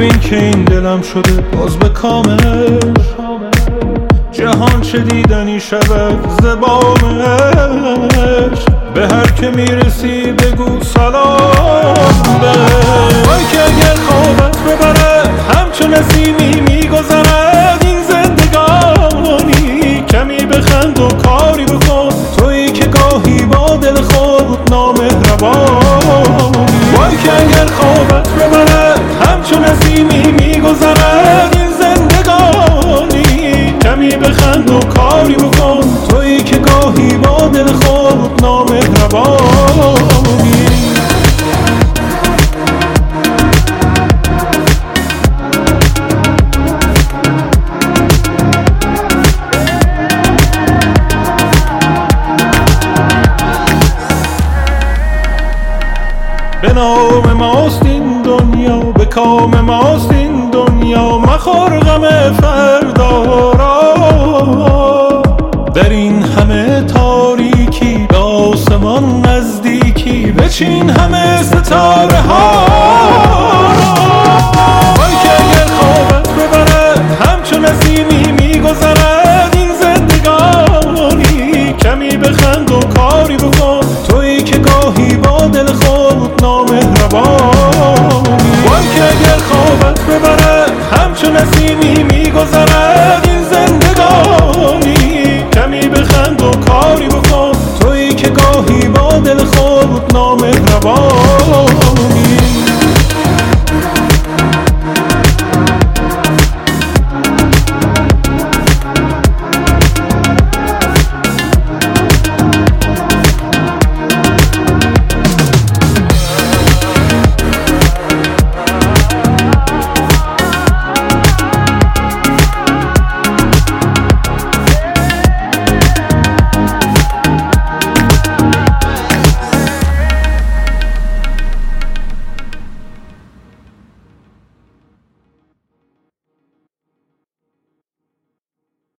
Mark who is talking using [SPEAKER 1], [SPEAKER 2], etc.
[SPEAKER 1] ببین که این دلم شده باز به کامل، جهان چه دیدنی شود زبامش، به هر که میرسی بگو سلام بهش. وای که اگر خوابت ببرد همچون نسیمی میگذرد این زندگانی، کمی بخند و کاری بکن تویی که گاهی با دل خود نامهربانی. وای که اگر خوابت ببرد همچون نسیمی میگذرد این زندگانی، کمی بخند و کاری بکن تویی که گاهی با دل خود نامهربانی. به نام ماست این دنیا، به کام ماست این دنیا، مخور غم فردا را. در این همه تاریکی به آسمان نزدیکی، بچین همه ستاره ها. وای که اگر خوابت ببرد همچون نسیمی میگذرد این زندگانی، کمی بخند و کاری بکن تویی که گاهی با دل خود نامهربانی. وای که اگر خوابت ببرد همچون نسیمی میگذرد